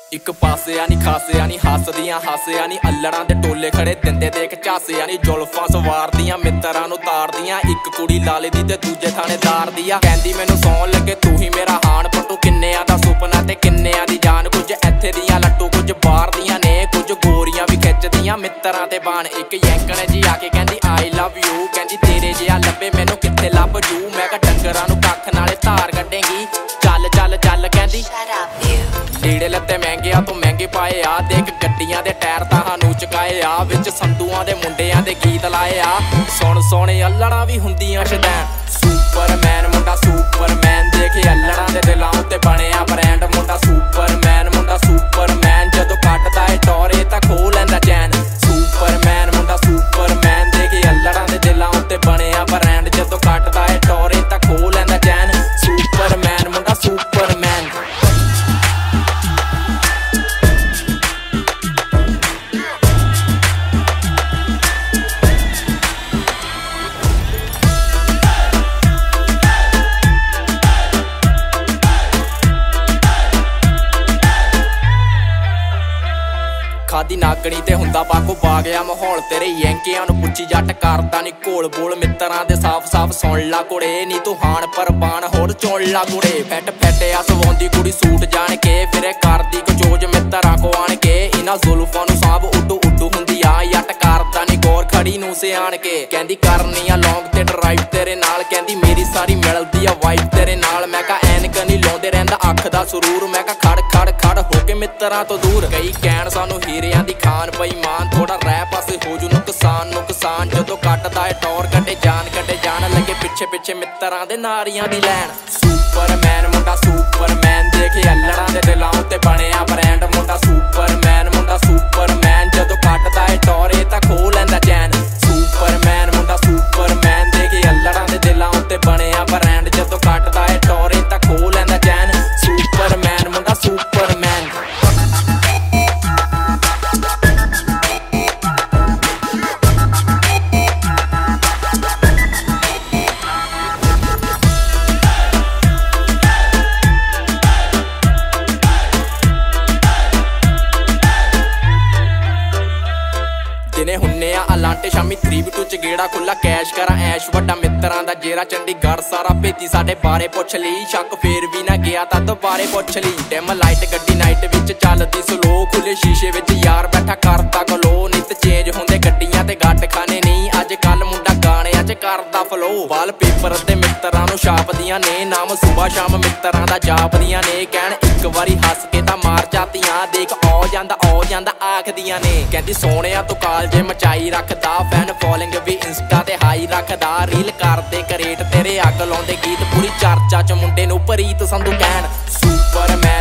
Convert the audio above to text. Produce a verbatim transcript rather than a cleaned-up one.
ਇੱਕ ਪਾਸਿਆ ਨੀ ਖਾਸਿਆ ਨੀ ਹੱਸਦੀਆਂ ਹਾਸਿਆ ਨੀ ਅੱਲੜਾਂ ਦੇ ਟੋਲੇ ਖੜੇ ਦਿੰਦੇ ਦੇਖ ਝਾਸਿਆ ਨੀ ਜ਼ੁਲਫਾਂ ਸਵਾਰਦੀਆਂ ਮਿੱਤਰਾਂ ਨੂੰ ਤਾਰਦੀਆਂ ਇੱਕ ਕੁੜੀ ਲਾਲੇ ਦੀ ਤੇ ਦੂਜੇ ਥਾਣੇਦਾਰ ਦੀ ਆ ਕਹਿੰਦੀ ਮੈਨੂੰ ਸੌਣ ਲੱਗੇ ਤੂੰ ਹੀ ਮੇਰਾ ਹਾਣ ਪਰ ਤੂੰ ਕਿੰਨਿਆਂ ਦਾ ਸੁਪਨਾ ਤੇ ਕਿੰਨਿਆਂ ਦੀ ਜਾਨ ਕੁਝ ਇੱਥੇ ਦੀਆਂ ਲੱਟੂ ਕੁਝ ਬਾਹਰ ਦੀਆਂ ਨੇ ਕੁਝ ਗੋਰੀਆਂ ਵੀ ਖਿੱਚਦੀਆਂ ਮਿੱਤਰਾਂ ਤੇ ਬਾਣ ਇੱਕ ਯੈਂਕਣ ਜੀ ਆ ਕੇ ਕਹਿੰਦੀ ਆਈ ਲਵ ਯੂ ਕਹਿੰਦੀ ਤੇਰੇ ਜਿਹਾ ਲੱਭੇ ਮੈਨੂੰ ਕਿੱਥੇ ਲੱਭ ਜੂ ਮੈਂ ਕਿਹਾ ਡੰਗਰਾਂ ਨੂੰ ਕੱਖ ਨਾਲੇ ਧਾਰ ਕੱਢੇਂਗੀ ਚੱਲ ਚੱਲ ਚੱਲ ਕਹਿੰਦੀ ਲੀੜੇ ਲੱਤੇ ਮਹਿੰਗਿਆਂ ਤੋਂ ਮਹਿੰਗੇ ਪਾਏ ਆ ਦੇਖ ਗੱਡੀਆਂ ਦੇ ਟਾਇਰ ਤਾਂ ਸਾਨੂੰ ਚੁਕਾਏ ਆ ਵਿੱਚ ਸੰਧੂਆਂ ਦੇ ਮੁੰਡਿਆਂ ਦੇ ਗੀਤ ਲਾਏ ਆ ਸੁਣ ਸੋਹਣੇ ਅੱਲੜਾਂ ਵੀ ਹੁੰਦੀਆਂ ਸ਼ੈਤਾਨ ਸੁਪਰਮੈਨ ਮੁੰਡਾ ਸੁਪਰਮੈਨ ਦੇਖੇ ਅੱਲੜਾਂ ਦੇ ਦਿਲਾਂ ਉੱਤੇ ਬਣਿਆ ਬ੍ਰਾਂਡ ਮੁੰਡਾ ਸੁਪਰਮੈਨ ਮੁੰਡਾ ਸੁਪਰਮੈਨ ਜਦੋਂ ਕੱਟਦਾ ਏ ਟੋਰੇ ਤਾਂ ਖੋਹ ਲੈਂਦਾ ਚੈਨ ਸੁਪਰਮੈਨ ਮੁੰਡਾ ਸੁਪਰਮੈਨ ਦੇਖੇ ਅੱਲੜਾਂ ਦੇ ਦਿਲਾਂ ਉੱਤੇ ਬਣਿਆ ਬ੍ਰਾਂਡ ਜਦੋਂ ਕੱਟਦਾ ਏ ਟੋਰੇ ਤਾਂ ਖੋਹ ਲੈਂਦਾ ਚੈਨ ਸੁਪਰਮੈਨ ਮੁੰਡਾ ਸੁਪਰਮੈਨ ਖਾਦੀ ਨਾਗਣੀ ਤੇ ਹੁੰਦਾ ਬਾਕੋ ਪਾ ਗਿਆ ਮਾਹੌਲ ਤੇਰੇ ਯੈਂਕਿਆਂ ਨੂੰ ਪੁੱਛੀ ਜੱਟ ਕਰਦਾ ਨੀ ਘੋਲ ਬੋਲ ਮਿੱਤਰਾਂ ਦੇ ਸਾਫ਼ ਸਾਫ਼ ਸੁਣ ਲਾ ਕੁੜੇ ਨੀ ਤੂੰ ਹਾਣ ਪਰਬਾਨ ਹੋਰ ਚੁਣ ਲਾ ਕੁੜੇ ਫੈਟ ਫੈਟਿਆ ਸਵਾਉਂਦੀ ਕੁੜੀ ਸੂਟ ਜਾਣ ਕੇ ਫਿਰੇ ਕਰਦੀ ਕਚੋਜ ਮਿੱਤਰਾਂ ਕੋ ਆਣ ਕੇ ਇਹਨਾਂ ਜ਼ੁਲਫਾਂ ਨੂੰ ਸਾਂਭ ਉੱਡੂ ਉੱਡੂ ਹੁੰਦੀ ਆ ਜੱਟ ਕਰਦਾ ਨੀ ਗੌਰ ਖੜੀ ਨੂੰ ਸਿਆਣ ਕੇ ਕਹਿੰਦੀ ਕਰਨੀ ਆ ਲੌਂਗ ਤੇ ਡਰਾਈਵ ਤੇਰੇ ਨਾਲ ਕਹਿੰਦੀ ਮੇਰੀ ਸਾਰੀ ਮਿਲਦੀ ਆ ਵਾਈਫ ਤੇਰੇ ਨਾਲ ਮੈਂ ਕਹਾ ਐਨਕ ਨੀ ਲਾਉਂਦੇ ਰਹਿੰਦਾ ਅੱਖ ਦਾ ਸਰੂਰ ਮੈਂ ਕਹਾ ਖੜ ਖੜ ਖੜ ਹੋ ਕੇ ਮਿੱਤਰਾਂ ਤੋਂ ਦੂਰ ਕਈ ਕਹਿਣ ਸਾਨੂੰ ਹੀਰਿਆਂ ਦੀ ਖਾਨ ਪਈ ਮਾਨ ਥੋੜਾ ਰਹਿ ਪਾਸੇ ਹੋ ਜੂ ਨੁਕਸਾਨ ਨੁਕਸਾਨ ਜਦੋਂ ਕੱਟਦਾ ਏ ਟੌਰ ਕੱਢੇ ਜਾਨ ਕੱਢੇ ਜਾਣ ਲੱਗੇ ਪਿੱਛੇ ਪਿੱਛੇ ਮਿੱਤਰਾਂ ਦੇ ਨਾਰੀਆਂ ਦੀ ਲੈਣ ਸੁਪਰਮੈਨ ਮੁੰਡਾ ਸੁਪਰਮੈਨ ਦੇਖੇ ਅੱਲੜਾਂ ਦੇ ਦਿਲਾਂ ਉੱਤੇ ਬਣਿਆ ਬ੍ਰਾਂਡ ਮੁੰਡਾ ਸੁਪਰਮੈਨ ਮੁੰਡਾ ਸੁਪਰਮੈਨ ਜਦੋਂ ਕੱਟਦਾ ਏ ਟੌਰੇ ਤਾਂ ਖੋਹ ਲੈਂਦਾ ਚੈਨ ਸੁਪਰਮੈਨ ਮੁੰਡਾ ਸੁਪਰਮੈਨ ਦੇਖੇ ਅੱਲੜਾਂ ਦੇ ਦਿਲਾਂ ਉੱਤੇ ਬਣਿਆ ਬ੍ਰਾਂਡ ਜਦੋਂ ਕੱਟਦਾ ਏ ਟੌਰੇ ਤਾਂ ਖੋਹ ਲੈਂਦਾ ਚੈਨ ਸੁਪਰਮੈਨ ਮੁੰਡਾ ਸੁਪਰਮੈਨ ਦਿਨੇ ਹੁੰਨੇ ਆ ਅਲਾਂਟੇ ਸ਼ਾਮੀ ਥ੍ਰੀ ਬੀ ਟੂ ਚ ਗੇੜਾ ਖੁੱਲਾ ਕੈਸ਼ ਕਰਾਂ ਐਸ਼ ਵੱਡਾ ਮਿੱਤਰਾਂ ਦਾ ਜੇਰਾ ਚੰਡੀਗੜ੍ਹ ਸਾਰਾ ਭੇਤੀ ਸਾਡੇ ਬਾਰੇ ਪੁੱਛ ਲਈ ਸ਼ੱਕ ਫੇਰ ਵੀ ਨਾ ਗਿਆ ਤਾਂ ਦੁਬਾਰੇ ਪੁੱਛ ਲਈ ਡਿਮ ਲਾਈਟ ਗੱਡੀ ਨਾਈਟ ਵਿੱਚ ਚੱਲਦੀ ਸਲੋ ਖੁੱਲੇ ਸ਼ੀਸ਼ੇ ਵਿੱਚ ਯਾਰ ਬੈਠਾ ਕਰਦਾ ਗਲੋ ਨਿਤ ਚੇਂਜ ਹੁੰਦੇ ਗੱਡੀਆਂ ਤੇ ਗੱਡ ਖਾਨੇ ਨਹੀਂ ਅੱਜ ਕੱਲ ਮੁੰਡਾ ਗਾਣਿਆਂ ਚ ਕਰਦਾ ਫਲੋ ਵਾਲ ਪੇਪਰ ਤੇ ਮਿੱਤਰਾਂ ਨੂੰ ਛਾਪਦੀਆਂ ਨੇ ਨਾਮ ਸੁਬਾ ਸ਼ਾਮ ਮਿੱਤਰਾਂ ਦਾ ਜਾਪਦੀਆਂ ਨੇ ਕਹਿਣ ਇੱਕ ਵਾਰੀ ਹੱਸ ਕੇ ਤਾਂ ਮਾਰ ਜਾਤੀਆਂ ਦੇਖ ਆ ਜਾਂਦਾ ਆ ਜਾਂਦਾ ਆਖਦੀਆਂ ਨੇ ਕਹਿੰਦੀ ਸੋਹਣਿਆ ਤੂੰ ਕਾਲਜੇ ਮਚਾਈ ਰੱਖਦਾ ਫੈਨ ਫੋਲੋਇੰਗ ਵੀ ਇੰਸਟਾ ਤੇ ਹਾਈ ਰੱਖਦਾ ਰੀਲ ਕਰਦੇ ਕਰੇਟ ਤੇਰੇ ਅੱਗ ਲਾਉਂਦੇ ਗੀਤ ਪੂਰੀ ਚਰਚਾ ਚ ਮੁੰਡੇ ਨੂੰ ਪ੍ਰੀਤ ਸੰਧੂ ਕਹਿਣ ਸੁਪਰਮੈਨ